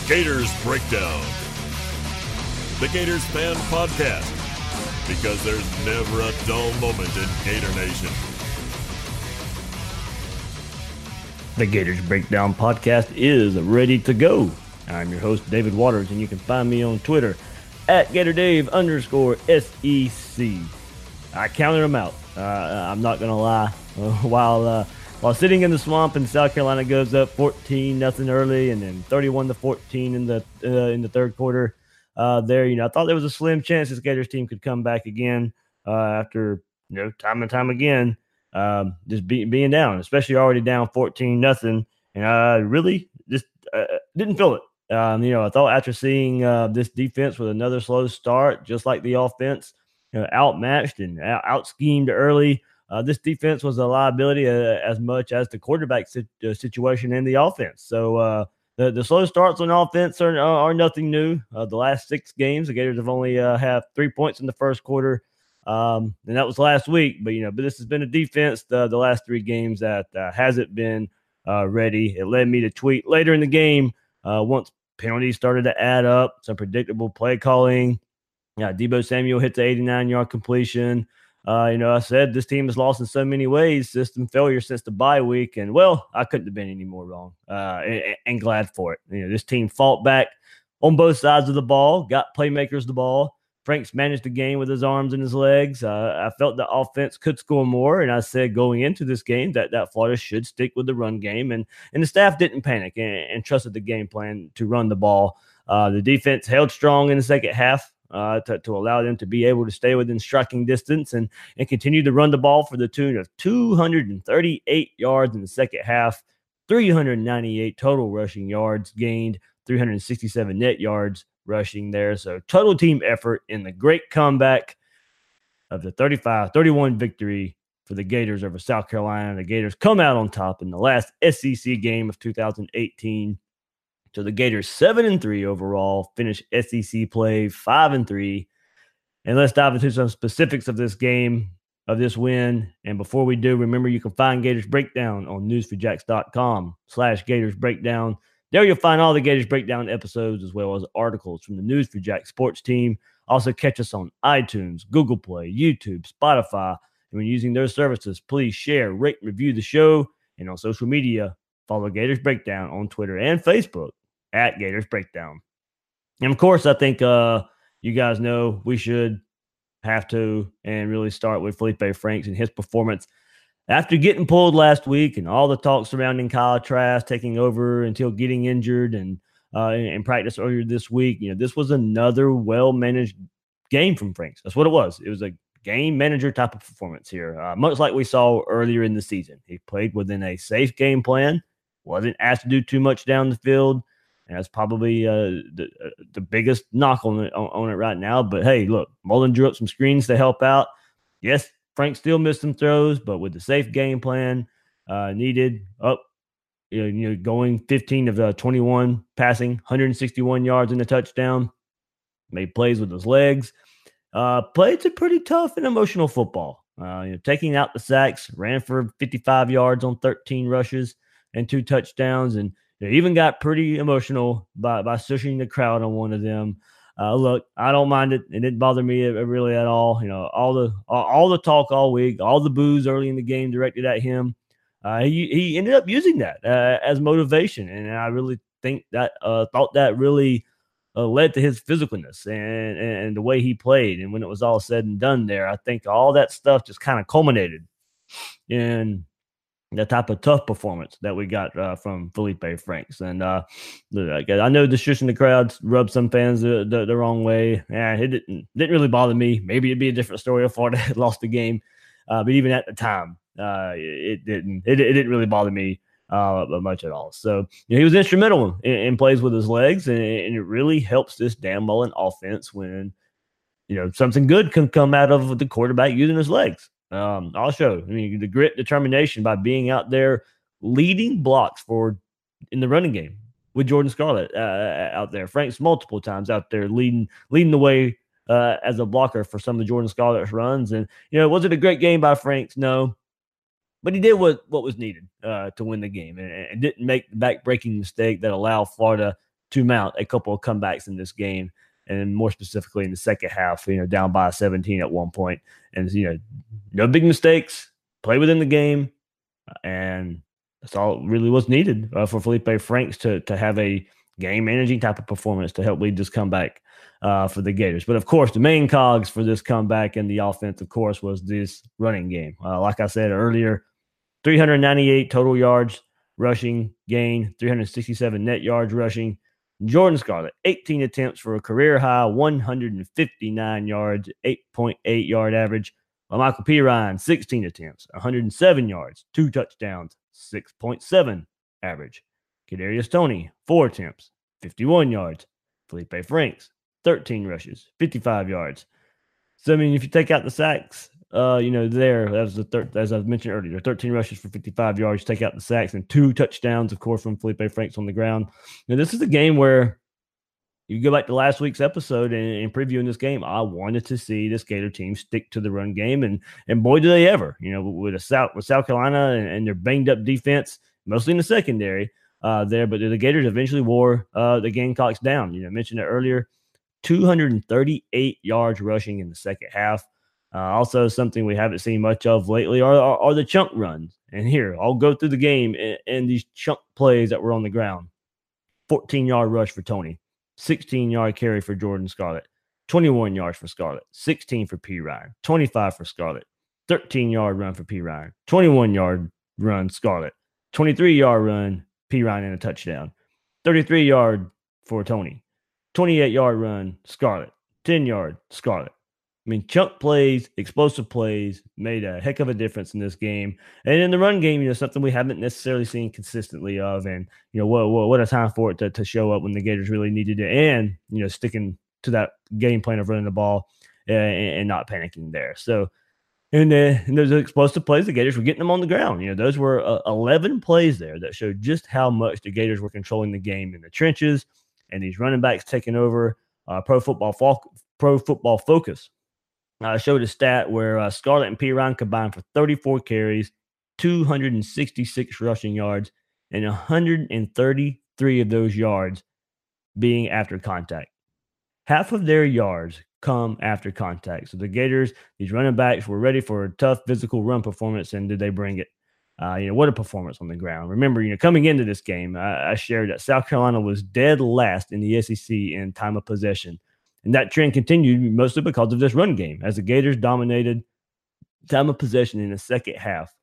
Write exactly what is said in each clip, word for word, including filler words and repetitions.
Gators Breakdown, the Gators Fan Podcast, because there's never a dull moment in Gator Nation. The Gators Breakdown Podcast is ready to go. I'm your host, David Waters, and you can find me on Twitter at GatorDave underscore S E C. I counted them out. Uh, I'm not going to lie. Uh, while uh, while sitting in the swamp and South Carolina goes up fourteen nothing early and then thirty-one to fourteen in the uh, in the third quarter uh, there, you know, I thought there was a slim chance this Gators team could come back again uh, after, you know, time and time again, um, just be, being down, especially already down fourteen nothing. And I really just uh, didn't feel it. Um, you know, I thought after seeing uh, this defense with another slow start, just like the offense, you know, outmatched and out, out schemed early, uh, this defense was a liability uh, as much as the quarterback sit, uh, situation in the offense. So uh, the, the slow starts on offense are, are, are nothing new. Uh, the last six games, the Gators have only uh, have three points in the first quarter, um, and that was last week. But you know, but this has been a defense the, the last three games that uh, hasn't been uh, ready. It led me to tweet later in the game. Uh, once penalties started to add up, some predictable play calling. Yeah, Deebo Samuel hits an eighty-nine-yard completion. Uh, you know, I said this team has lost in so many ways, system failure since the bye week. And, well, I couldn't have been any more wrong uh, and, and glad for it. You know, this team fought back on both sides of the ball, got playmakers the ball. Franks managed the game with his arms and his legs. Uh, I felt the offense could score more, and I said going into this game that, that Florida should stick with the run game, and, and the staff didn't panic and, and trusted the game plan to run the ball. Uh, the defense held strong in the second half uh, to, to allow them to be able to stay within striking distance and, and continue to run the ball for the tune of two hundred thirty-eight yards in the second half, three hundred ninety-eight total rushing yards gained, three hundred sixty-seven net yards rushing there. So total team effort in the great comeback of the thirty-five thirty-one victory for the Gators over South Carolina. The Gators come out on top in the last S E C game of two thousand eighteen. So the Gators seven and three overall, finish S E C play five and three. And let's dive into some specifics of this game, of this win. And before we do, remember you can find Gators Breakdown on newsforjacks.com slash Gators Breakdown. There you'll find all the Gators Breakdown episodes as well as articles from the News for Jack sports team. Also catch us on iTunes, Google Play, YouTube, Spotify. And when using those services, please share, rate, and review the show. And on social media, follow Gators Breakdown on Twitter and Facebook at Gators Breakdown. And of course, I think uh, you guys know we should have to and really start with Felipe Franks and his performance after getting pulled last week and all the talk surrounding Kyle Trask taking over until getting injured and uh, in, in practice earlier this week. You know, this was another well-managed game from Franks. That's what it was. It was a game manager type of performance here, uh, much like we saw earlier in the season. He played within a safe game plan, wasn't asked to do too much down the field. And that's probably uh, the uh, the biggest knock on it, on, on it right now. But, hey, look, Mullen drew up some screens to help out. Yes, Frank still missed some throws, but with the safe game plan uh, needed, up, you know, you know, going fifteen of the twenty-one passing, one hundred sixty-one yards in the touchdown, made plays with his legs, uh, played some pretty tough and emotional football. Uh, you know, taking out the sacks, ran for fifty-five yards on thirteen rushes and two touchdowns, and they even got pretty emotional by, by shushing the crowd on one of them. Uh, look, I don't mind it. It didn't bother me really at all. You know, all the all, all the talk all week, all the boos early in the game directed at him. Uh, he he ended up using that uh, as motivation, and I really think that uh, thought that really uh, led to his physicalness and, and and the way he played. And when it was all said and done, there, I think all that stuff just kind of culminated in the type of tough performance that we got uh, from Felipe Franks. And uh, I know the shushing the crowd rubbed some fans the, the, the wrong way. Yeah, it didn't, didn't really bother me. Maybe it'd be a different story if Florida had lost the game. Uh, but even at the time, uh, it didn't it, it didn't really bother me uh, much at all. So you know, he was instrumental in, in plays with his legs, and, and it really helps this Dan Mullen offense when you know something good can come out of the quarterback using his legs. Um, I'll show. I mean, the grit, determination by being out there leading blocks for in the running game with Jordan Scarlett uh, out there. Frank's multiple times out there leading leading the way uh, as a blocker for some of Jordan Scarlett's runs. And you know, was it a great game by Franks? No, but he did what what was needed uh, to win the game, and, and didn't make the back-breaking mistake that allowed Florida to mount a couple of comebacks in this game, and more specifically in the second half, you know, down by seventeen at one point. And, you know, no big mistakes, play within the game, and that's all really was needed uh, for Felipe Franks to to have a game-managing type of performance to help lead this comeback uh, for the Gators. But, of course, the main cogs for this comeback in the offense, of course, was this running game. Uh, like I said earlier, three hundred ninety-eight total yards rushing gain, three hundred sixty-seven net yards rushing. Jordan Scarlett, eighteen attempts for a career-high one hundred fifty-nine yards, eight point eight yard average. While Michael Perine, sixteen attempts, one hundred seven yards, two touchdowns, six point seven average. Kadarius Toney, four attempts, fifty-one yards. Felipe Franks, thirteen rushes, fifty-five yards. So, I mean, if you take out the sacks, uh, you know, there, as, the thir- as I mentioned earlier, thirteen rushes for fifty-five yards, take out the sacks, and two touchdowns, of course, from Felipe Franks on the ground. Now, this is a game where you go back to last week's episode and, and previewing this game, I wanted to see this Gator team stick to the run game, and and boy, do they ever. You know, with a South with South Carolina and, and their banged up defense, mostly in the secondary uh, there, but the Gators eventually wore uh, the Gamecocks down. You know, I mentioned it earlier, two hundred thirty-eight yards rushing in the second half. Uh, also, something we haven't seen much of lately are, are, are the chunk runs. And here, I'll go through the game and, and these chunk plays that were on the ground. fourteen yard rush for Toney. sixteen yard carry for Jordan Scarlett, twenty-one yards for Scarlett, sixteen for Perine, twenty-five for Scarlett, thirteen yard run for Perine, twenty-one yard run Scarlett, twenty-three yard run Perine and a touchdown, thirty-three yard for Toney, twenty-eight yard run Scarlett, ten yard Scarlett. I mean, chunk plays, explosive plays made a heck of a difference in this game. And in the run game, you know, something we haven't necessarily seen consistently of. And, you know, what, what, what a time for it to, to show up when the Gators really needed it. And, you know, sticking to that game plan of running the ball uh, and, and not panicking there. So, and, uh, and those explosive plays, the Gators were getting them on the ground. You know, those were uh, eleven plays there that showed just how much the Gators were controlling the game in the trenches, and these running backs taking over. uh, Pro Football Fo- Pro Football Focus I uh, showed a stat where uh, Scarlett and Perine combined for thirty-four carries, two hundred sixty-six rushing yards, and one hundred thirty-three of those yards being after contact. Half of their yards come after contact. So the Gators, these running backs, were ready for a tough physical run performance, and did they bring it? Uh, you know, what a performance on the ground. Remember, you know, coming into this game, I, I shared that South Carolina was dead last in the S E C in time of possession. And that trend continued mostly because of this run game, as the Gators dominated time of possession in the second half.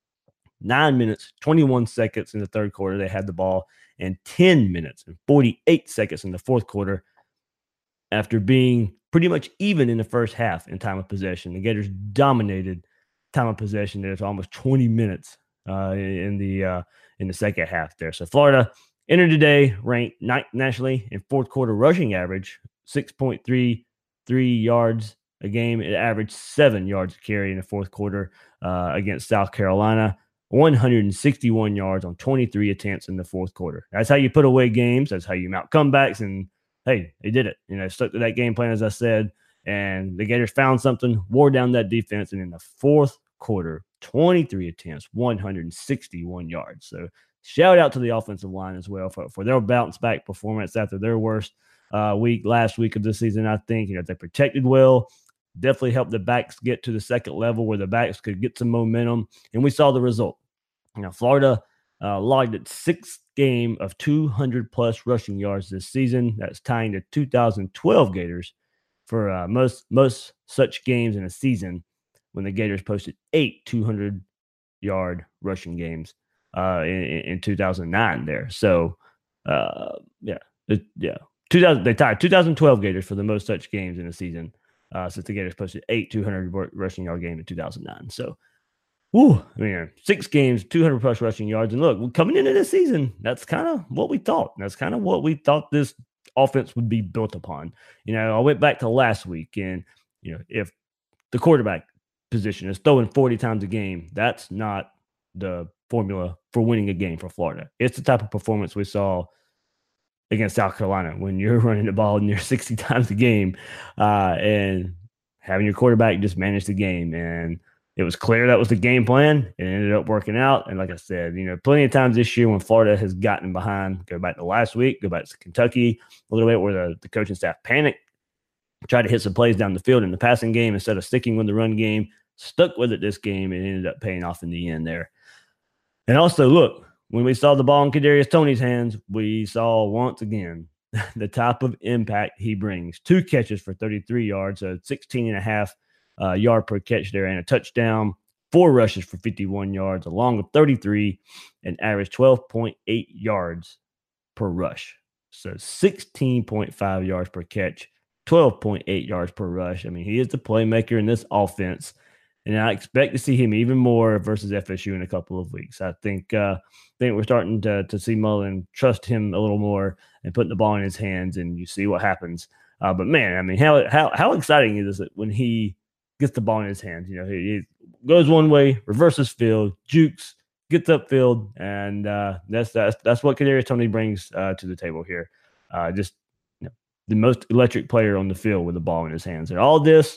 Nine minutes, twenty-one seconds in the third quarter, they had the ball, and ten minutes and forty-eight seconds in the fourth quarter after being pretty much even in the first half in time of possession. The Gators dominated time of possession there for almost twenty minutes uh, in the uh, in the second half there. So Florida entered today ranked ninth nationally in fourth quarter rushing average, six point three three yards a game. It averaged seven yards a carry in the fourth quarter uh, against South Carolina, one hundred sixty-one yards on twenty-three attempts in the fourth quarter. That's how you put away games. That's how you mount comebacks. And hey, they did it. You know, stuck to that game plan, as I said, and the Gators found something, wore down that defense, and in the fourth quarter, twenty-three attempts, one hundred sixty-one yards. So shout out to the offensive line as well for, for their bounce back performance after their worst uh, week last week of the season. I think, you know, they protected well, definitely helped the backs get to the second level where the backs could get some momentum, and we saw the result. You know, Florida uh, logged its sixth game of two hundred plus rushing yards this season. That's tying the two thousand twelve Gators for uh, most most such games in a season, when the Gators posted eight two hundred yard rushing games uh, in, in two thousand nine there. So, uh, yeah, it, yeah, two thousand they tied two thousand twelve Gators for the most such games in a season uh, since the Gators posted eight two hundred rushing yard game in two thousand nine. So, woo, I mean, six games, two hundred plus rushing yards. And look, coming into this season, that's kind of what we thought. That's kind of what we thought this offense would be built upon. You know, I went back to last week, and, you know, if the quarterback position is throwing forty times a game, that's not the formula for winning a game for Florida. It's the type of performance we saw against South Carolina when you're running the ball near sixty times a game uh, and having your quarterback just manage the game. And it was clear that was the game plan. It ended up working out. And like I said, you know, plenty of times this year when Florida has gotten behind, go back to last week, go back to Kentucky a little bit where the, the coaching staff panicked, tried to hit some plays down the field in the passing game instead of sticking with the run game, stuck with it this game, and ended up paying off in the end there. And also, look, when we saw the ball in Kadarius Toney's hands, we saw once again the type of impact he brings. Two catches for thirty-three yards, so sixteen and a half uh, yard per catch there, and a touchdown, four rushes for fifty-one yards, along with thirty-three, and average twelve point eight yards per rush. So sixteen point five yards per catch, twelve point eight yards per rush. I mean, he is the playmaker in this offense, and I expect to see him even more versus F S U in a couple of weeks. I think uh, I think we're starting to to see Mullen trust him a little more and putting the ball in his hands, and you see what happens. Uh, but man, I mean, how how how exciting is it when he gets the ball in his hands? You know, he, he goes one way, reverses field, jukes, gets upfield, and uh, that's that's that's what Kadarius Toney brings uh, to the table here. Uh, just you know, the most electric player on the field with the ball in his hands, and all this.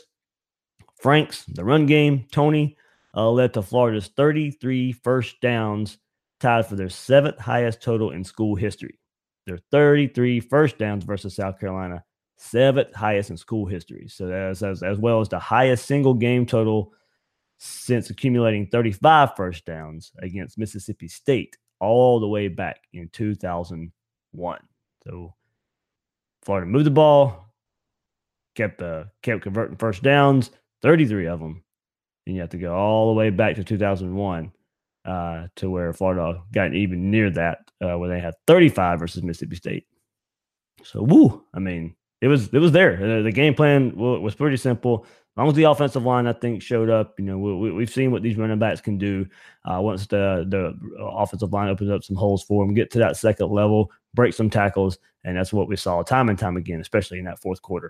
Franks, the run game, Toney uh, led to Florida's thirty-three first downs, tied for their seventh highest total in school history. Their thirty-three first downs versus South Carolina, seventh highest in school history. So as, as, as well as the highest single game total since accumulating thirty-five first downs against Mississippi State all the way back in two thousand one. So Florida moved the ball, kept uh, kept converting first downs, thirty-three of them, and you have to go all the way back to two thousand one uh, to where Florida got even near that, uh, where they had thirty-five versus Mississippi State. So, woo! I mean, it was it was there. The, the game plan was pretty simple. As long as the offensive line, I think, showed up, you know, we, we've seen what these running backs can do uh, once the the offensive line opens up some holes for them, get to that second level, break some tackles, and that's what we saw time and time again, especially in that fourth quarter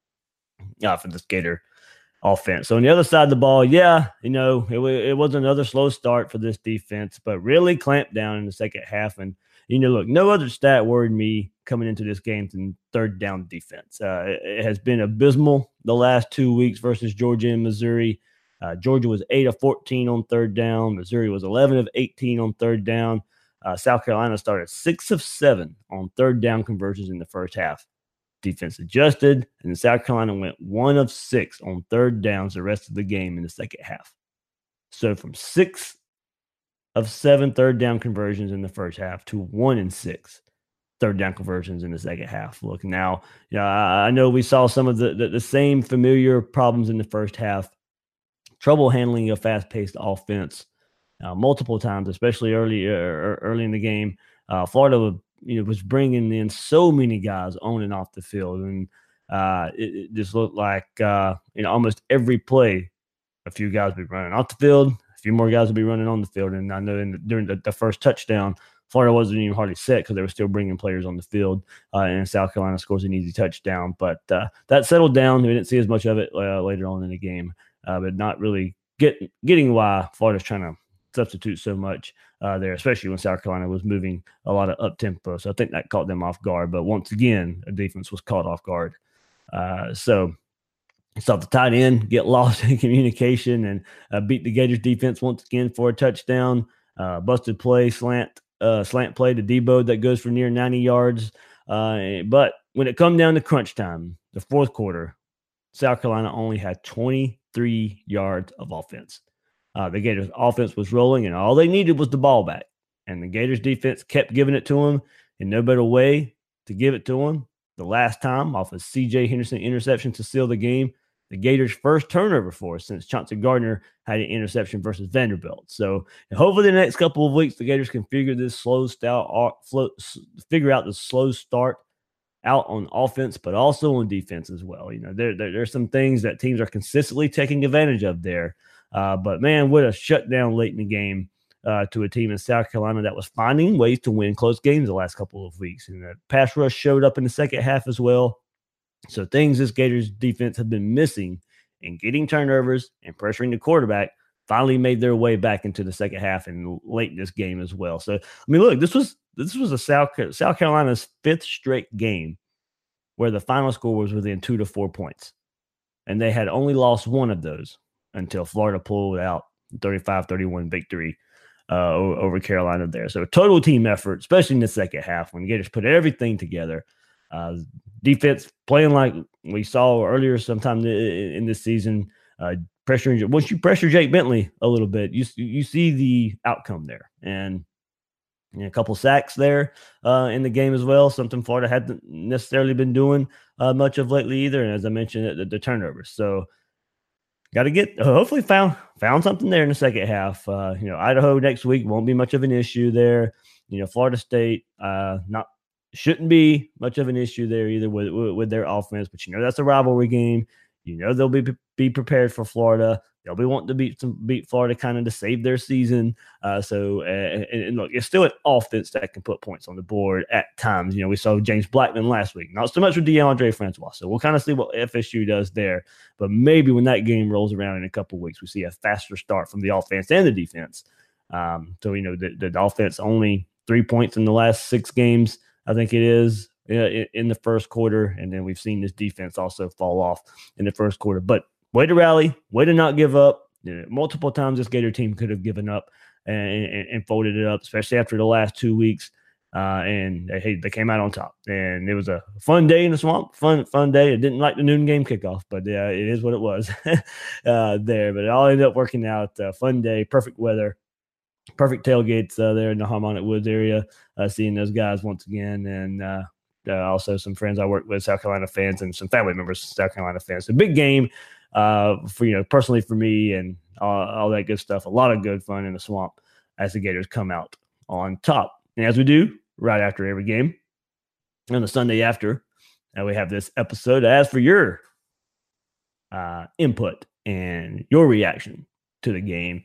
uh, for this Gator offense. So on the other side of the ball, yeah, you know, it, it was another slow start for this defense, but really clamped down in the second half. And, you know, look, no other stat worried me coming into this game than third down defense. Uh, it, it has been abysmal the last two weeks versus Georgia and Missouri. Uh, Georgia was eight of fourteen on third down. Missouri was eleven of eighteen on third down. Uh, South Carolina started six of seven on third down conversions in the first half. Defense adjusted, and South Carolina went one of six on third downs the rest of the game in the second half. So from six of seven third down conversions in the first half to one and six third down conversions in the second half. Look, now, you know, I, I know we saw some of the, the, the same familiar problems in the first half. Trouble handling a fast-paced offense uh, multiple times, especially early uh, early in the game. Uh, Florida would you know, was bringing in so many guys on and off the field. And uh, it, it just looked like, uh, you know, almost every play, a few guys would be running off the field, a few more guys would be running on the field. And I know in the, during the, the first touchdown, Florida wasn't even hardly set because they were still bringing players on the field. Uh, and South Carolina scores an easy touchdown. But uh, that settled down. We didn't see as much of it uh, later on in the game, uh, but not really get, getting why Florida's trying to substitute so much uh, there, especially when South Carolina was moving a lot of up tempo. So I think that caught them off guard. But once again, the defense was caught off guard. Uh, so saw the tight end get lost in communication and uh, beat the Gators defense once again for a touchdown. Uh, busted play, slant, uh, slant play to Debo that goes for near ninety yards. Uh, but when it come down to crunch time, the fourth quarter, South Carolina only had twenty-three yards of offense. Uh, the Gators offense was rolling, and all they needed was the ball back. And the Gators defense kept giving it to them, and no better way to give it to them the last time off a C J Henderson interception to seal the game. The Gators' first turnover for us since Chauncey Gardner had an interception versus Vanderbilt. So hopefully the next couple of weeks, the Gators can figure this slow style, figure out the slow start out on offense, but also on defense as well. You know, there, there there's some things that teams are consistently taking advantage of there. Uh, but, man, what a shutdown late in the game uh, to a team in South Carolina that was finding ways to win close games the last couple of weeks. And the pass rush showed up in the second half as well. So things this Gators defense have been missing in getting turnovers and pressuring the quarterback finally made their way back into the second half and late in this game as well. So, I mean, look, this was this was a South, South Carolina's fifth straight game where the final score was within two to four points. And they had only lost one of those. until Florida pulled out thirty-five thirty-one victory uh, over Carolina there. So a total team effort, especially in the second half when Gators put everything together. Uh, defense playing like we saw earlier sometime in this season. Uh, pressuring once you pressure Jake Bentley a little bit, you you see the outcome there, and you know, a couple sacks there uh, in the game as well. Something Florida hadn't necessarily been doing uh, much of lately either. And as I mentioned, the, the turnovers. So got to get hopefully found found something there in the second half. Uh, you know, Idaho next week won't be much of an issue there. You know, Florida State uh, not shouldn't be much of an issue there either with, with with their offense. But you know, that's a rivalry game. You know, they'll be be prepared for Florida. They'll be wanting to beat some beat Florida kind of to save their season. Uh, so, uh, and, and look, it's still an offense that can put points on the board at times. You know, we saw James Blackman last week, not so much with DeAndre Francois. So we'll kind of see what F S U does there. But maybe when that game rolls around in a couple of weeks, we see a faster start from the offense and the defense. Um, so, you know, the, the offense only three points in the last six games, I think it is, in, in the first quarter. And then we've seen this defense also fall off in the first quarter. But way to rally, way to not give up. You know, multiple times this Gator team could have given up and, and, and folded it up, especially after the last two weeks. Uh, and they, they came out on top. And it was a fun day in the swamp, fun fun day. I didn't like the noon game kickoff, but uh, it is what it was uh, there. But it all ended up working out. Uh, fun day, perfect weather, perfect tailgates uh, there in the Harmonic Woods area, uh, seeing those guys once again. And uh, uh, also some friends I work with, South Carolina fans, and some family members, South Carolina fans. A big game. Uh, for you know, personally for me and all, all that good stuff, a lot of good fun in the swamp as the Gators come out on top. And as we do right after every game, on the Sunday after, uh, we have this episode. As for your uh, input and your reaction to the game,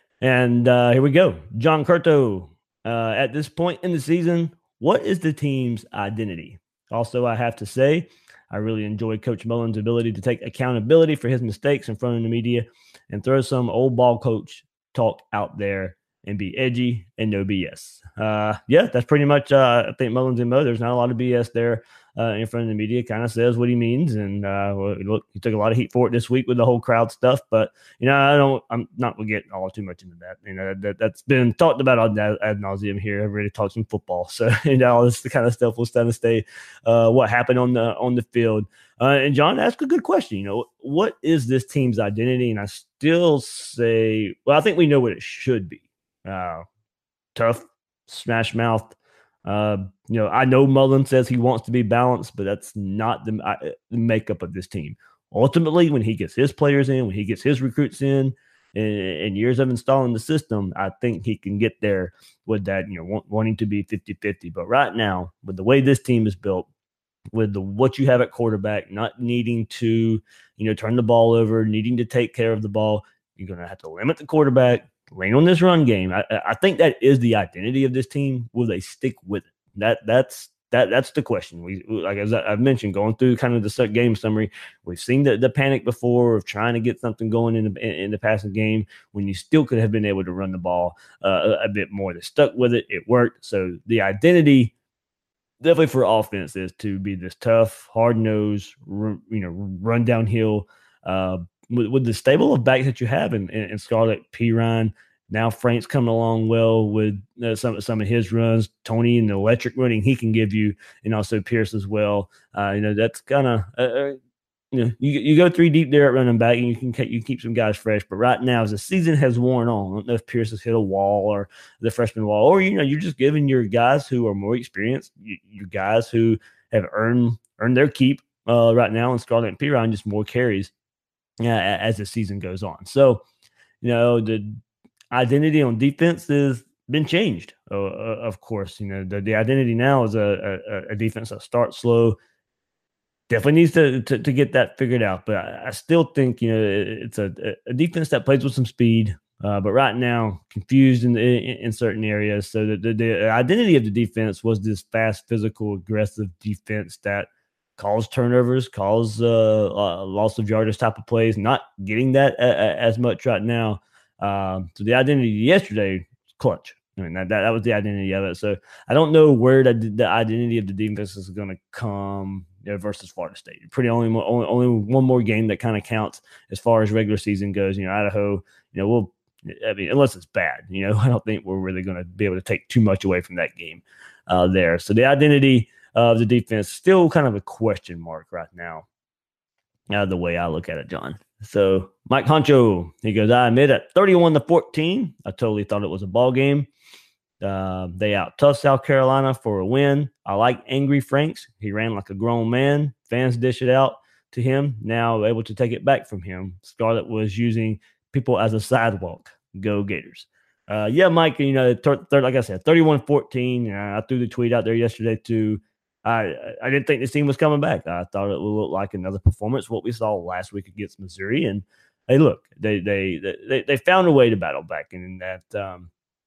and uh, here we go, John Curto. Uh, at this point in the season, what is the team's identity? Also, I have to say, I really enjoy Coach Mullen's ability to take accountability for his mistakes in front of the media and throw some old ball coach talk out there and be edgy and no B S. Uh, yeah, that's pretty much, uh, I think, Mullen's M O. There's not a lot of B S there uh, in front of the media. Kind of says what he means. And uh, well, look, he took a lot of heat for it this week with the whole crowd stuff. But, you know, I don't, I'm not going to get all too much into that. You know, that, that's been talked about ad, ad nauseum here. Everybody talks some football. So, you know, all this kind of stuff will stand to stay uh, what happened on the, on the field. Uh, and John asked a good question. You know, what is this team's identity? And I still say, well, I think we know what it should be. Uh, tough, smash mouth. Uh, you know, I know Mullen says he wants to be balanced, but that's not the, uh, the makeup of this team. Ultimately, when he gets his players in, when he gets his recruits in, and years of installing the system, I think he can get there with that, you know, want, wanting to be fifty-fifty. But right now, with the way this team is built, with the what you have at quarterback, not needing to, you know, turn the ball over, needing to take care of the ball, you're going to have to limit the quarterback, lean on this run game. I, I think that is the identity of this team. Will they stick with it? That that's that that's the question. We like as I've mentioned, going through kind of the game summary, we've seen the, the panic before of trying to get something going in the in, in the passing game when you still could have been able to run the ball uh, a, a bit more. They stuck with it. It worked. So the identity definitely for offense is to be this tough, hard nosed, you know, run downhill. Uh, with, with the stable of backs that you have in, in, in Scarlett, Perine, now Frank's coming along well with uh, some some of his runs. Tony and the electric running he can give you, and also Pierce as well. Uh, you know that's kind of uh, you know you you go three deep there at running back, and you can you keep some guys fresh. But right now, as the season has worn on, I don't know if Pierce has hit a wall or the freshman wall, or you know you're just giving your guys who are more experienced, you, your guys who have earned earned their keep uh, right now, and Scarlett and Perine just more carries uh, as the season goes on. So you know the identity on defense has been changed. Uh, of course, you know the, the identity now is a, a, a defense that starts slow. Definitely needs to, to to get that figured out, but I, I still think you know it's a, a defense that plays with some speed. Uh, but right now, confused in, in in certain areas. So the, the the identity of the defense was this fast, physical, aggressive defense that caused turnovers, caused uh, uh, loss of yardage type of plays. Not getting that a, a, as much right now. Um, so the identity yesterday was clutch. I mean, that, that, that was the identity of it. So I don't know where the, the identity of the defense is going to come, you know, versus Florida State. Pretty only, only only one more game that kind of counts as far as regular season goes. You know, Idaho, you know, we'll, I mean, unless it's bad, you know, I don't think we're really going to be able to take too much away from that game uh, there. So the identity of the defense still kind of a question mark right now, uh, the way I look at it, John. So Mike Honcho, he goes, I admit at thirty-one to fourteen, I totally thought it was a ball game. Uh, they out tough South Carolina for a win. I like Angry Franks. He ran like a grown man. Fans dish it out to him. Now able to take it back from him. Scarlett was using people as a sidewalk. Go Gators. Uh, yeah, Mike, you know, th- th- like I said, thirty-one fourteen. Uh, I threw the tweet out there yesterday too. I I didn't think this team was coming back. I thought it would look like another performance, what we saw last week against Missouri. And hey, look, they they they they found a way to battle back, and in that um,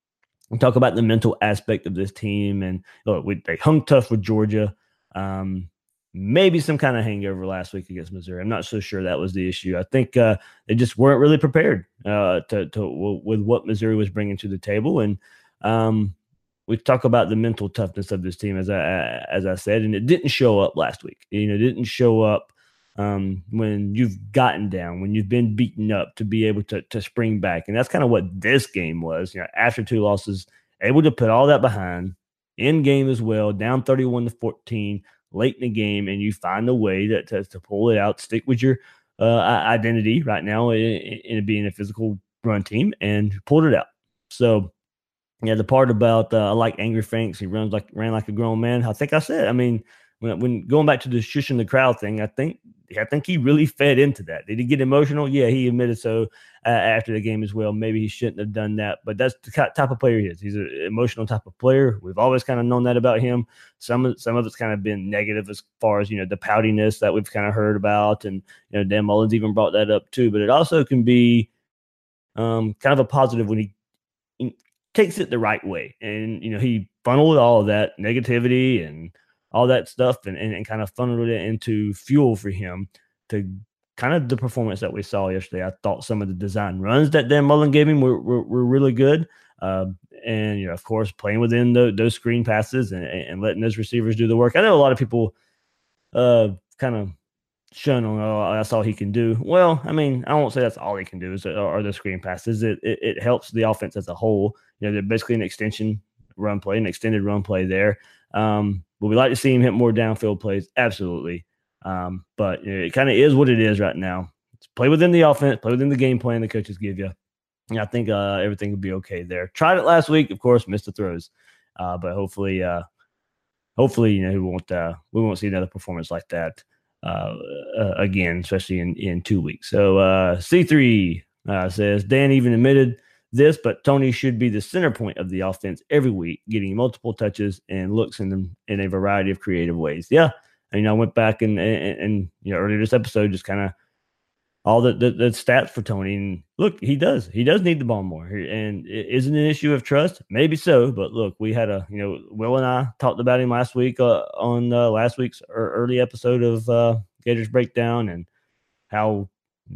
we talk about the mental aspect of this team. And look, we, they hung tough with Georgia. Um, maybe some kind of hangover last week against Missouri. I'm not so sure that was the issue. I think uh, they just weren't really prepared uh, to, to with what Missouri was bringing to the table. And um, we talk about the mental toughness of this team, as I as I said, and it didn't show up last week. You know, it didn't show up um, when you've gotten down, when you've been beaten up, to be able to to spring back. And that's kind of what this game was. You know, after two losses, able to put all that behind, in game as well, down thirty-one to fourteen late in the game, and you find a way to to, to pull it out, stick with your uh, identity right now in, in being a physical run team, and pulled it out. So. Yeah, the part about uh, I like Angry Franks, he runs like ran like a grown man. I think I said, I mean, when when going back to the shushing the crowd thing, I think I think he really fed into that. Did he get emotional? Yeah, he admitted so uh, after the game as well. Maybe he shouldn't have done that, but that's the type of player he is. He's an emotional type of player. We've always kind of known that about him. Some of some of it's kind of been negative as far as, you know, the poutiness that we've kind of heard about, and you know, Dan Mullins even brought that up too. But it also can be um, kind of a positive when he. he takes it the right way. And, you know, he funneled all of that negativity and all that stuff and, and, and kind of funneled it into fuel for him to kind of the performance that we saw yesterday. I thought some of the design runs that Dan Mullen gave him were, were, were really good. Uh, and, you know, of course, playing within the, those screen passes and, and letting those receivers do the work. I know a lot of people uh, kind of shun on, oh, that's all he can do. Well, I mean, I won't say that's all he can do is are the screen passes. It, it it helps the offense as a whole. You know, they're basically an extension run play, an extended run play there. Um, would we like to see him hit more downfield plays? Absolutely. Um, but you know, it kind of is what it is right now. It's play within the offense, play within the game plan the coaches give you. And I think uh, everything will be okay there. Tried it last week, of course, missed the throws, uh, but hopefully, uh, hopefully, you know, we won't uh, we won't see another performance like that. Uh, uh, again, especially in, in two weeks. So uh, C three uh, says, Dan even admitted this, but Tony should be the center point of the offense every week, getting multiple touches and looks in them in a variety of creative ways. Yeah, I mean, I went back and, and, and you know, earlier this episode, just kind of all the, the, the stats for Tony. And look, he does. He does need the ball more. And is it an issue of trust? Maybe so. But look, we had a, you know, Will and I talked about him last week uh, on uh, last week's early episode of uh, Gators Breakdown, and how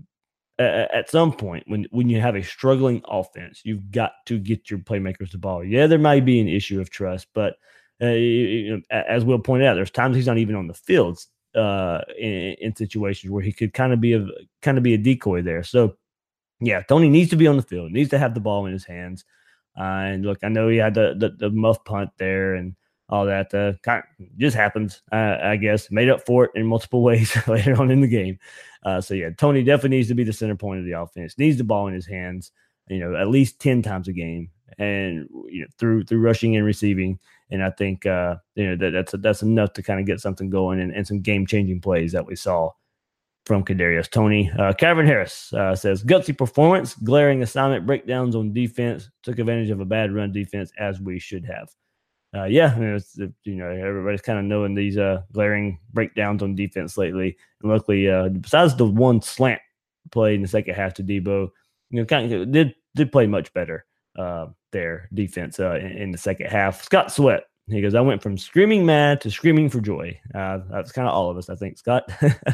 uh, at some point when, when you have a struggling offense, you've got to get your playmakers the ball. Yeah, there might be an issue of trust, but uh, you know, as Will pointed out, there's times he's not even on the fields. Uh, in, in situations where he could kind of be a kind of be a decoy there. So, yeah, Tony needs to be on the field, needs to have the ball in his hands. Uh, and look, I know he had the the, the muff punt there and all that. Uh, kind of just happens, uh, I guess. Made up for it in multiple ways later on in the game. Uh, so yeah, Tony definitely needs to be the center point of the offense. Needs the ball in his hands, you know, at least ten times a game, and you know, through through rushing and receiving. And I think uh, you know that that's that's enough to kind of get something going, and, and some game changing plays that we saw from Kadarius Toney. Uh, Calvin Harris uh, says gutsy performance, glaring assignment breakdowns on defense, took advantage of a bad run defense as we should have. Uh, yeah, you know, it's, you know, everybody's kind of knowing these uh, glaring breakdowns on defense lately. And luckily, uh, besides the one slant play in the second half to Debo, you know, kind of did did play much better. Uh, their defense uh, in, in the second half. Scott Sweat, He goes, I went from screaming mad to screaming for joy. Uh, that's kind of all of us, I think, Scott.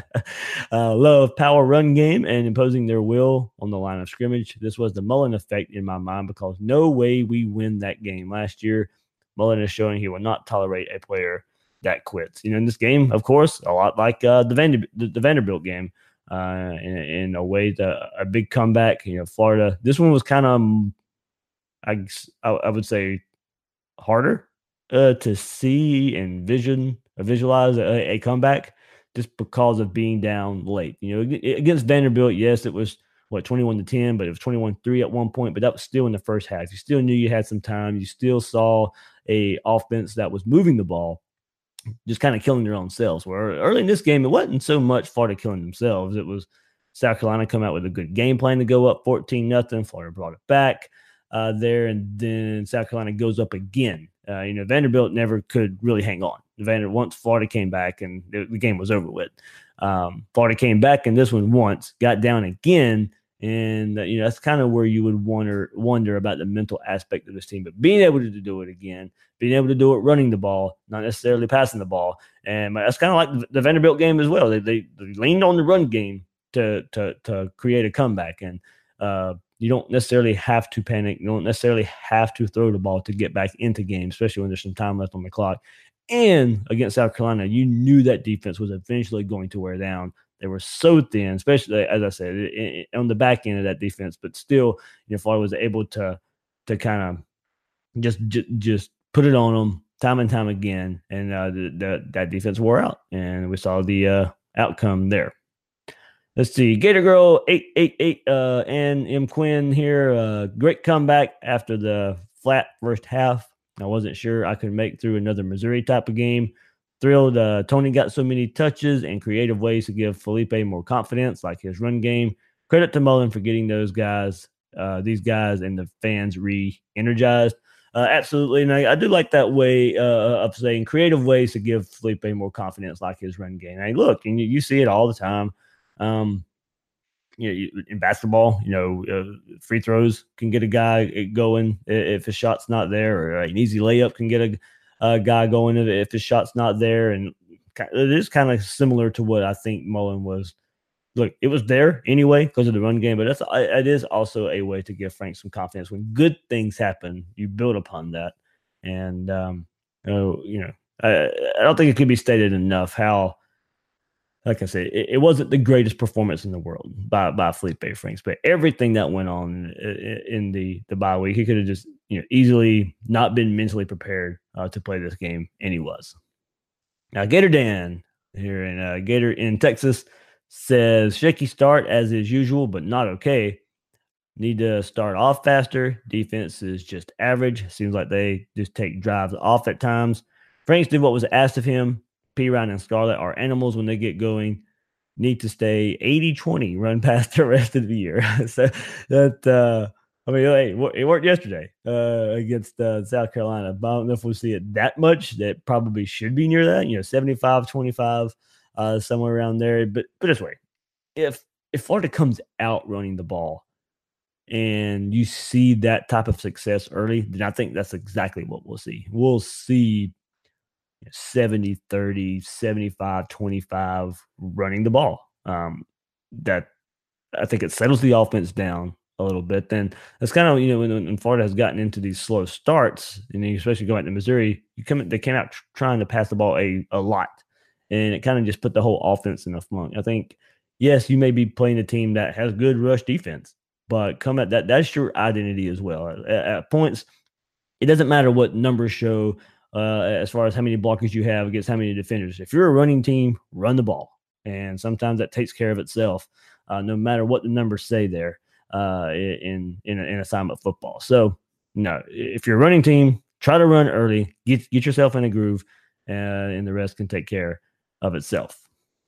uh, love power run game and imposing their will on the line of scrimmage. This was the Mullen effect in my mind because no way we win that game. Last year, Mullen is showing he will not tolerate a player that quits. You know, in this game, of course, a lot like uh, the, Vander- the, the Vanderbilt game, uh, in, in a way, the, a big comeback. You know, Florida, this one was kind of, I, I would say, harder uh, to see and vision, uh, visualize a, a comeback just because of being down late. You know, against Vanderbilt, yes, it was what twenty-one to ten, but it was twenty-one three at one point, but that was still in the first half. You still knew you had some time. You still saw a offense that was moving the ball, just kind of killing their own selves. Where early in this game, it wasn't so much Florida killing themselves. It was South Carolina come out with a good game plan to go up fourteen nothing. Florida brought it back uh, there, and then South Carolina goes up again. Uh, you know, Vanderbilt never could really hang on. Vanderbilt, once Florida came back and the, the game was over with. Um, Florida came back in this one once, got down again, and uh, you know that's kind of where you would wonder wonder about the mental aspect of this team. But being able to do it again, being able to do it running the ball, not necessarily passing the ball, and that's kind of like the, the Vanderbilt game as well. They, they they leaned on the run game to to to create a comeback, and uh, you don't necessarily have to panic. You don't necessarily have to throw the ball to get back into games, especially when there's some time left on the clock. And against South Carolina, you knew that defense was eventually going to wear down. They were so thin, especially, as I said, it, it, on the back end of that defense. But still, you know, Florida was able to to kind of just, just just put it on them time and time again. And uh, the, the, that defense wore out. And we saw the uh, outcome there. Let's see. Gator Girl eight eight eight uh, and M. Quinn here. Uh, great comeback after the flat first half. I wasn't sure I could make through another Missouri type of game. Thrilled uh, Tony got so many touches and creative ways to give Felipe more confidence, like his run game. Credit to Mullen for getting those guys, uh, these guys and the fans re-energized. Uh, absolutely. And I, I do like that way uh, of saying creative ways to give Felipe more confidence, like his run game. Hey, look, and you, you see it all the time. Um, you know, you, in basketball, you know, uh, free throws can get a guy going if his shot's not there, or an easy layup can get a, a guy going if his shot's not there. And it is kind of similar to what I think Mullen was. Look, it was there anyway because of the run game, but that's it is also a way to give Frank some confidence. When good things happen, you build upon that. And, um, you know, you know I, I don't think it could be stated enough how, like I said, it, it wasn't the greatest performance in the world by by Felipe Franks, but everything that went on in, in the the bye week, he could have just you know easily not been mentally prepared uh, to play this game, and he was. Now, Gator Dan here in uh, Gator in Texas says shaky start as is usual, but not okay. Need to start off faster. Defense is just average. Seems like they just take drives off at times. Franks did what was asked of him. Perine and Scarlett are animals when they get going. Need to stay eighty twenty, run past the rest of the year. So that, uh, I mean, hey, it worked yesterday uh, against uh, South Carolina. But I don't know if we'll see it that much. That probably should be near that, you know, seventy-five twenty-five, uh, somewhere around there. But, but this way, if, if Florida comes out running the ball and you see that type of success early, then I think that's exactly what we'll see. We'll see seventy thirty, seventy-five twenty-five running the ball. Um, that I think it settles the offense down a little bit. Then that's kind of, you know, when, when Florida has gotten into these slow starts, and especially going to Missouri, you come, they came out tr- trying to pass the ball a, a lot. And it kind of just put the whole offense in a flunk. I think, yes, you may be playing a team that has good rush defense, but come at that, that's your identity as well. At, at points, it doesn't matter what numbers show. Uh, as far as how many blockers you have against how many defenders. If you're a running team, run the ball. And sometimes that takes care of itself, uh, no matter what the numbers say there uh, in, in, in assignment football. So, no, if you're a running team, try to run early, get, get yourself in a groove, uh, and the rest can take care of itself.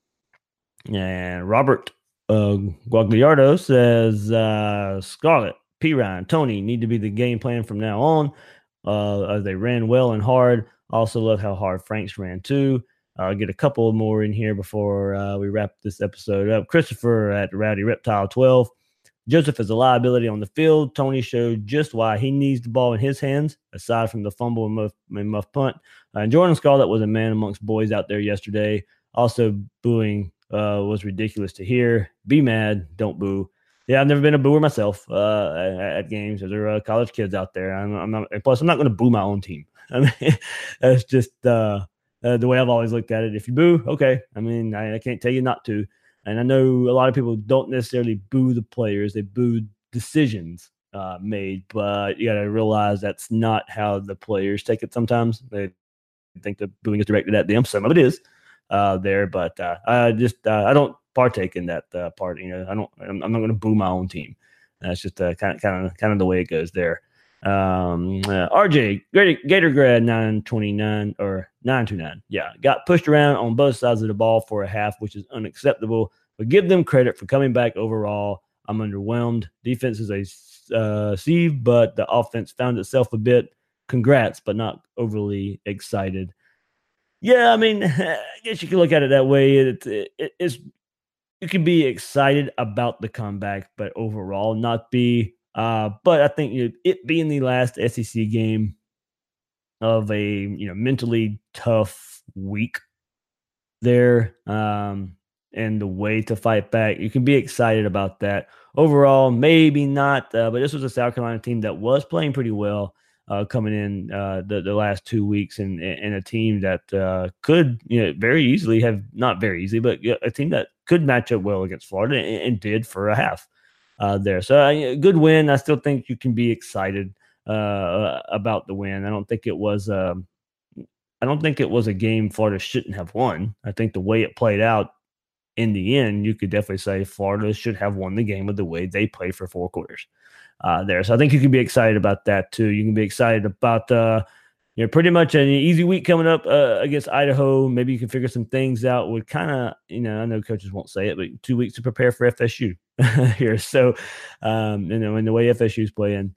And Robert uh, Guagliardo says, uh, Scarlett, Perine, Tony need to be the game plan from now on. Uh, as they ran well and hard. Also love how hard Franks ran too. I'll get a couple more in here before uh, we wrap this episode up. Christopher at Rowdy Reptile twelve. Joseph is a liability on the field. Tony showed just why he needs the ball in his hands, aside from the fumble and muff, and muff punt. Uh, and Jordan Scarlett was a man amongst boys out there yesterday. Also, booing uh, was ridiculous to hear. Be mad, don't boo. Yeah, I've never been a booer myself uh, at, at games. There are uh, college kids out there. I'm, I'm not. Plus, I'm not going to boo my own team. I mean, that's just uh, uh, the way I've always looked at it. If you boo, okay. I mean, I, I can't tell you not to. And I know a lot of people don't necessarily boo the players; they boo decisions uh, made. But you got to realize that's not how the players take it. Sometimes they think the booing is directed at them. Some of it is uh, there, but uh, I just uh, I don't partake in that uh, part. You know, I don't. I'm, I'm not going to boo my own team. That's just uh, kind of kind of kind of the way it goes there. Um, uh, R J Gator, Gator grad nine twenty-nine or nine twenty-nine. Yeah, got pushed around on both sides of the ball for a half, which is unacceptable. But give them credit for coming back overall. I'm underwhelmed. Defense is a uh, sieve, but the offense found itself a bit. Congrats, but not overly excited. Yeah, I mean, I guess you can look at it that way. It, it, it, it's you can be excited about the comeback, but overall not be. Uh, but I think you know, it being the last S E C game of a you know mentally tough week there, um, and the way to fight back, you can be excited about that. Overall, maybe not, uh, but this was a South Carolina team that was playing pretty well uh, coming in uh, the, the last two weeks, and, and a team that uh, could you know very easily have not very easily, but a team that could match up well against Florida and, and did for a half. Uh, there. So a uh, good win. I still think you can be excited uh, about the win. I don't think it was um, I don't think it was a game Florida shouldn't have won. I think the way it played out in the end, you could definitely say Florida should have won the game with the way they played for four quarters uh, there. So I think you can be excited about that too. You can be excited about uh, you know, pretty much an easy week coming up uh, against Idaho. Maybe you can figure some things out with kind of, you know, I know coaches won't say it, but two weeks to prepare for F S U here. So, um, you know, in the way F S U is playing,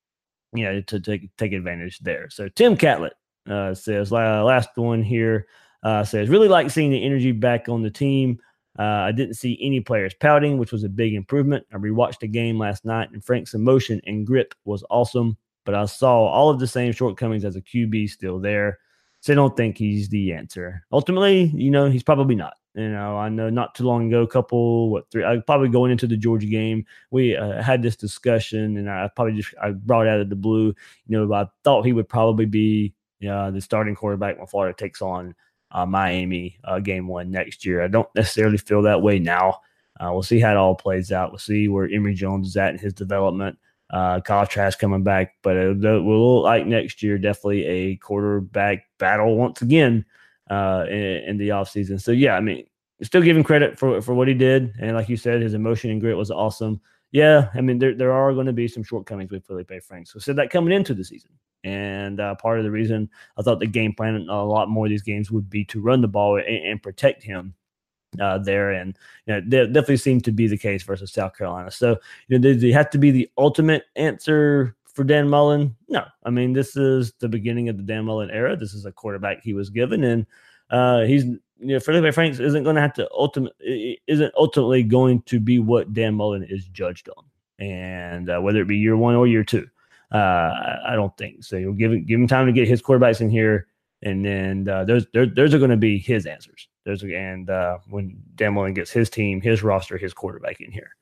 you know, to take take advantage there. So Tim Catlett uh, says, last one here, uh, says, really like seeing the energy back on the team. Uh, I didn't see any players pouting, which was a big improvement. I rewatched the game last night, and Frank's emotion and grip was awesome. But I saw all of the same shortcomings as a Q B still there. So I don't think he's the answer. Ultimately, you know, he's probably not. You know, I know not too long ago, a couple, what, three, I probably going into the Georgia game, we uh, had this discussion, and I probably just, I brought it out of the blue. You know, I thought he would probably be uh, the starting quarterback when Florida takes on uh, Miami uh, game one next year. I don't necessarily feel that way now. Uh, we'll see how it all plays out. We'll see where Emory Jones is at in his development. Uh, Kyle Trask coming back, but it will look like next year definitely a quarterback battle once again uh, in, in the offseason. So, yeah, I mean, still give him credit for, for what he did. And like you said, his emotion and grit was awesome. Yeah, I mean, there, there are going to be some shortcomings with Felipe Franks. So, said that coming into the season. And uh, part of the reason I thought the game plan a lot more of these games would be to run the ball and, and protect him. Uh, there and you know, that definitely seemed to be the case versus South Carolina. So, you know, does he have to be the ultimate answer for Dan Mullen? No. I mean, this is the beginning of the Dan Mullen era. This is a quarterback he was given, and uh, he's you know, Felipe Franks isn't going to have to ultimately isn't ultimately going to be what Dan Mullen is judged on, and uh, whether it be year one or year two, uh, I, I don't think so. You'll give him give him time to get his quarterbacks in here, and then uh, those there, those are going to be his answers. There's and uh, when Dan Mullen gets his team, his roster, his quarterback in here.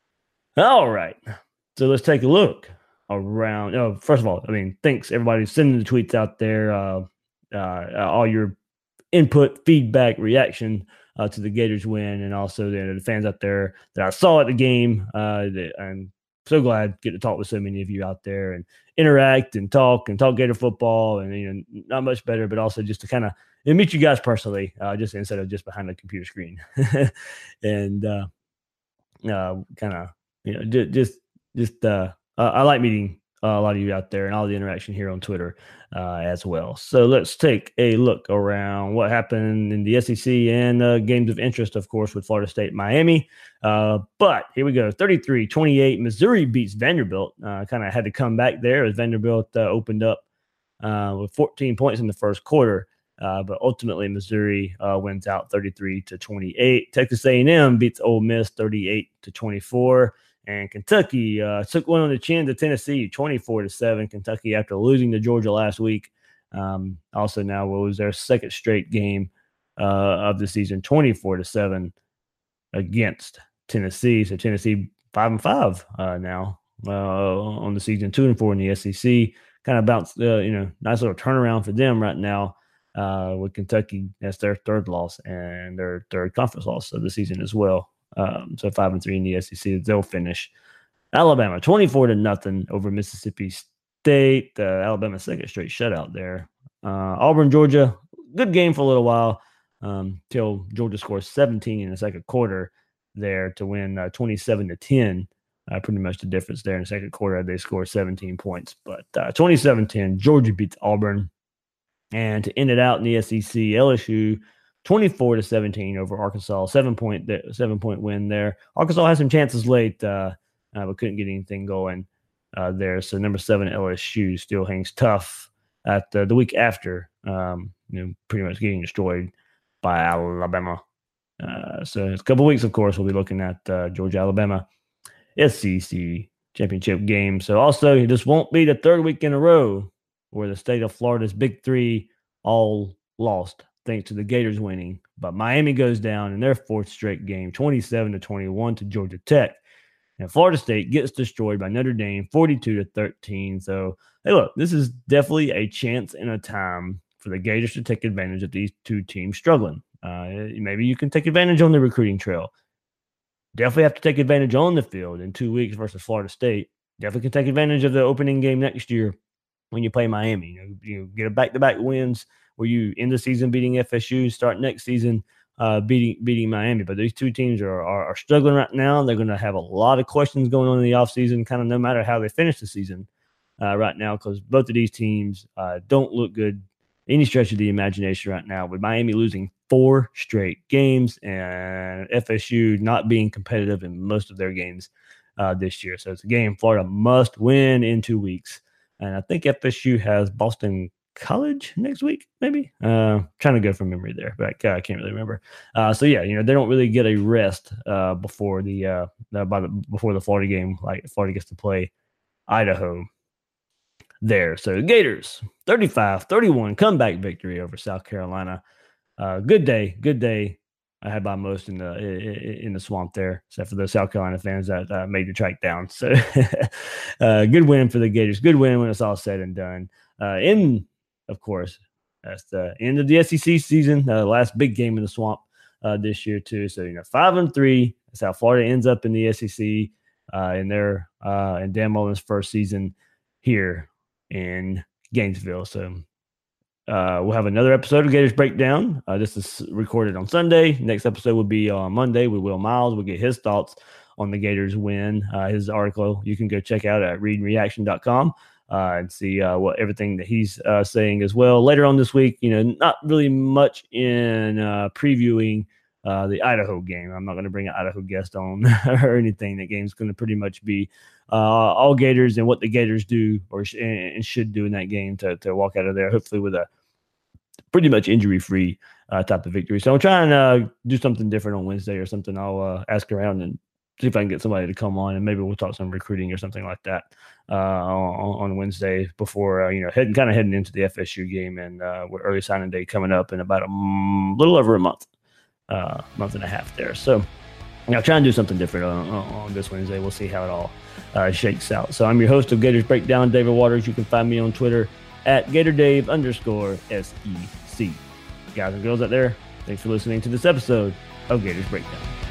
All right. So let's take a look around. Oh, first of all, I mean, thanks everybody sending the tweets out there. Uh, uh, all your input, feedback, reaction uh, to the Gators win, and also the, the fans out there that I saw at the game. Uh, that I'm so glad to get to talk with so many of you out there and interact and talk and talk Gator football, and you know, not much better, but also just to kind of and meet you guys personally, uh, just instead of just behind the computer screen, and uh, uh, kind of you know just just, just uh, uh, I like meeting uh, a lot of you out there and all the interaction here on Twitter uh, as well. So let's take a look around what happened in the S E C and uh, games of interest, of course, with Florida State, Miami. Uh, but here we go, thirty-three twenty-eight. Missouri beats Vanderbilt. Uh, kind of had to come back there as Vanderbilt uh, opened up uh, with fourteen points in the first quarter. Uh, but ultimately, Missouri uh, wins out thirty-three to twenty-eight. Texas A and M beats Ole Miss thirty-eight to twenty-four, And Kentucky uh, took one on the chin to Tennessee, twenty-four to seven. Kentucky, after losing to Georgia last week, um, also now will lose their second straight game uh, of the season, twenty-four to seven against Tennessee. So Tennessee five and five uh, now uh, on the season, two and four in the S E C. Kind of bounced, uh, you know, nice little turnaround for them right now. Uh, with Kentucky, that's their third loss and their third conference loss of the season as well. Um, so five and three in the S E C, they'll finish. Alabama twenty-four to nothing over Mississippi State. Uh, Alabama's second straight shutout there. Uh, Auburn, Georgia, good game for a little while um, till Georgia scores seventeen in the second quarter there to win uh, twenty-seven to ten. Uh, pretty much the difference there in the second quarter. They scored seventeen points, but uh, twenty-seven ten, Georgia beats Auburn. And to end it out in the S E C, L S U twenty-four to seventeen over Arkansas, seven point seven point win there. Arkansas had some chances late, uh, uh, but couldn't get anything going uh, there. So number seven L S U still hangs tough at uh, the week after, um, you know, pretty much getting destroyed by Alabama. Uh, so it's a couple weeks, of course, we'll be looking at uh, Georgia Alabama S E C championship game. So also, this won't be the third week in a row where the state of Florida's big three all lost, thanks to the Gators winning. But Miami goes down in their fourth straight game, twenty-seven to twenty-one to Georgia Tech. And Florida State gets destroyed by Notre Dame, forty-two to thirteen. So, hey, look, this is definitely a chance and a time for the Gators to take advantage of these two teams struggling. Uh, maybe you can take advantage on the recruiting trail. Definitely have to take advantage on the field in two weeks versus Florida State. Definitely can take advantage of the opening game next year when you play Miami. You know, you get a back-to-back wins where you end the season beating F S U, start next season uh, beating beating Miami. But these two teams are, are, are struggling right now. They're going to have a lot of questions going on in the offseason, kind of no matter how they finish the season uh, right now, because both of these teams uh, don't look good any stretch of the imagination right now, with Miami losing four straight games and F S U not being competitive in most of their games uh, this year. So it's a game Florida must win in two weeks. And I think F S U has Boston College next week, maybe. Uh, trying to go from memory there, but I can't really remember. Uh, so yeah, you know, they don't really get a rest uh, before the uh, by the before the Florida game. Like Florida gets to play Idaho there. So Gators thirty-five thirty-one comeback victory over South Carolina. Uh, good day, good day. I had by most in the in the swamp there, except for the South Carolina fans that uh, made the track down. So, uh, good win for the Gators. Good win when it's all said and done. Uh, in, of course, that's the end of the S E C season. Uh, last big game in the swamp uh, this year too. So you know, five and three. That's how Florida ends up in the S E C uh, in their uh, in Dan Mullen's first season here in Gainesville. So. Uh, we'll have another episode of Gators Breakdown. Uh, this is recorded on Sunday. Next episode will be on Monday with Will Miles. We'll get his thoughts on the Gators win. Uh, his article you can go check out at read and reaction dot com uh, and see uh, what everything that he's uh, saying as well. Later on this week, you know, not really much in uh, previewing uh, the Idaho game. I'm not going to bring an Idaho guest on or anything. That game's going to pretty much be uh, all Gators and what the Gators do or sh- and should do in that game to, to walk out of there, hopefully with a pretty much injury-free uh, type of victory. So I'm trying to uh, do something different on Wednesday or something. I'll uh, ask around and see if I can get somebody to come on, and maybe we'll talk some recruiting or something like that uh, on, on Wednesday before, uh, you know, heading kind of heading into the F S U game and uh, with early signing day coming up in about a um, little over a month, uh, month and a half there. So I'll try and do something different on, on this Wednesday. We'll see how it all uh, shakes out. So I'm your host of Gators Breakdown, David Waters. You can find me on Twitter at GatorDave underscore S E C. Guys and girls out there, thanks for listening to this episode of Gators Breakdown.